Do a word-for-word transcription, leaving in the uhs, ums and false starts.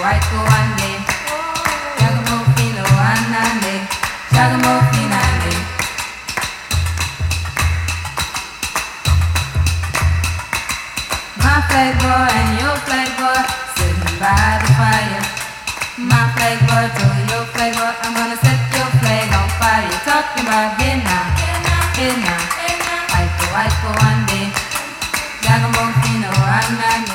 aiko ande, jagamo filo anande, jagamo finande. My flag boy and your flag boy sitting by the fire. My flag boy to your flag boy, I'm gonna set your flag on fire. You're talking about hey now, hey now, aiko aiko ande, jagamo filo anande.